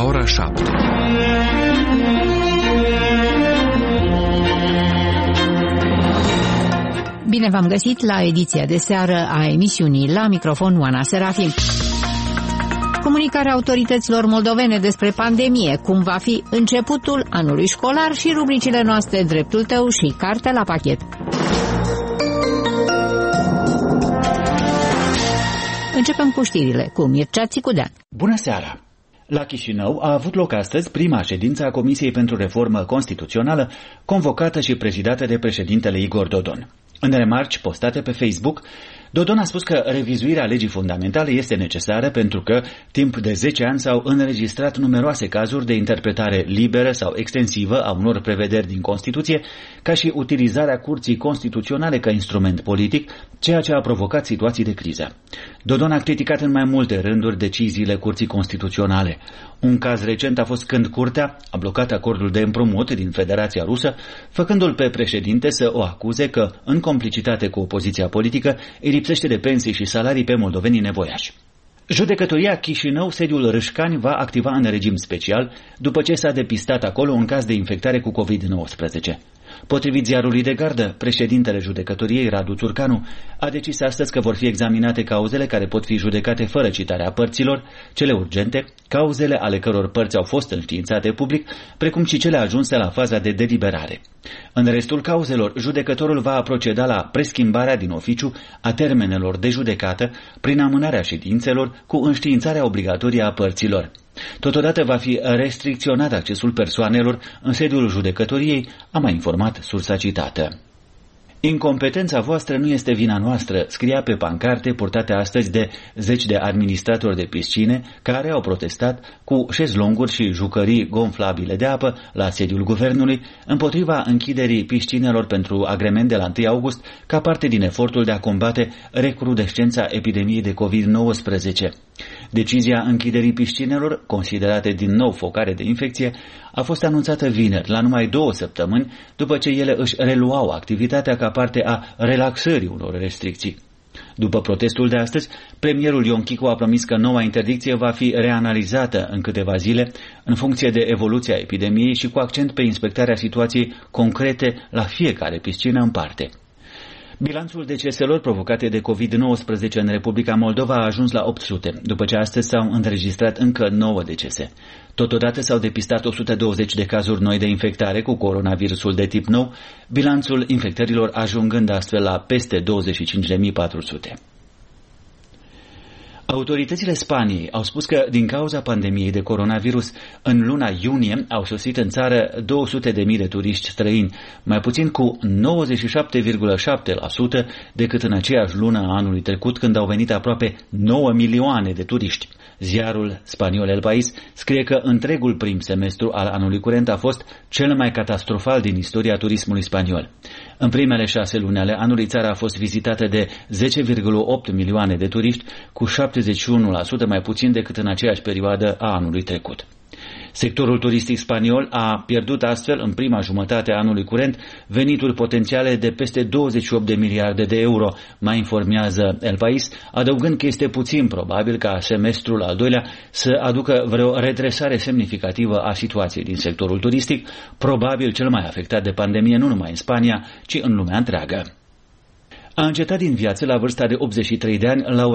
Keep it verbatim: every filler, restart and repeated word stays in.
la ora șapte. Bine v-am găsit la ediția de seară a emisiunii. La microfon Oana Serafim. Comunicarea autorităților moldovene despre pandemie, cum va fi începutul anului școlar și rubricile noastre Dreptul tău și Cartea la pachet. Începem cu știrile cu Mircea Țicudean. Bună seara! La Chișinău a avut loc astăzi prima ședință a Comisiei pentru Reformă Constituțională, convocată și prezidată de președintele Igor Dodon. În remarci postate pe Facebook, Dodon a spus că revizuirea legii fundamentale este necesară pentru că, timp de zece ani, s-au înregistrat numeroase cazuri de interpretare liberă sau extensivă a unor prevederi din Constituție, ca și utilizarea Curții Constituționale ca instrument politic, ceea ce a provocat situații de criză. Dodon a criticat în mai multe rânduri deciziile Curții Constituționale. Un caz recent a fost când Curtea a blocat acordul de împrumut din Federația Rusă, făcându-l pe președinte să o acuze că, în complicitate cu opoziția politică, îi lipsește de pensii și salarii pe moldovenii nevoiași. Judecătoria Chișinău, sediul Râșcani, va activa în regim special după ce s-a depistat acolo un caz de infectare cu covid nouăsprezece. Potrivit ziarului de gardă, președintele judecătoriei, Radu Țurcanu, a decis astăzi că vor fi examinate cauzele care pot fi judecate fără citarea părților, cele urgente, cauzele ale căror părți au fost înștiințate public, precum și cele ajunse la faza de deliberare. În restul cauzelor, judecătorul va proceda la preschimbarea din oficiu a termenelor de judecată prin amânarea ședințelor cu înștiințarea obligatorie a părților. Totodată va fi restricționat accesul persoanelor în sediul judecătoriei, a mai informat sursa citată. Incompetența voastră nu este vina noastră, scria pe pancarte purtate astăzi de zeci de administratori de piscine care au protestat cu șezlonguri și jucării gonflabile de apă la sediul guvernului împotriva închiderii piscinelor pentru agrement de la întâi august ca parte din efortul de a combate recrudescența epidemiei de covid nouăsprezece. Decizia închiderii piscinelor, considerate din nou focare de infecție, a fost anunțată vineri, la numai două săptămâni după ce ele își reluau activitatea ca parte a relaxării unor restricții. După protestul de astăzi, premierul Ion Chicu a promis că noua interdicție va fi reanalizată în câteva zile, în funcție de evoluția epidemiei și cu accent pe inspectarea situației concrete la fiecare piscină în parte. Bilanțul deceselor provocate de covid nouăsprezece în Republica Moldova a ajuns la opt sute, după ce astăzi s-au înregistrat încă nouă decese. Totodată s-au depistat o sută douăzeci de cazuri noi de infectare cu coronavirusul de tip nou, bilanțul infectărilor ajungând astfel la peste douăzeci și cinci de mii patru sute. Autoritățile Spaniei au spus că, din cauza pandemiei de coronavirus, în luna iunie au sosit în țară două sute de mii de turiști străini, mai puțin cu nouăzeci și șapte virgulă șapte la sută decât în aceeași lună a anului trecut, când au venit aproape nouă milioane de turiști. Ziarul spaniol El País scrie că întregul prim semestru al anului curent a fost cel mai catastrofal din istoria turismului spaniol. În primele șase luni ale anului, țara a fost vizitată de zece virgulă opt milioane de turiști, cu șaptezeci și unu la sută mai puțin decât în aceeași perioadă a anului trecut. Sectorul turistic spaniol a pierdut astfel, în prima jumătate a anului curent, venituri potențiale de peste douăzeci și opt de miliarde de euro, mai informează El País, adăugând că este puțin probabil ca semestrul al doilea să aducă vreo redresare semnificativă a situației din sectorul turistic, probabil cel mai afectat de pandemie nu numai în Spania, ci în lumea întreagă. A încetat din viață la vârsta de optzeci și trei de ani la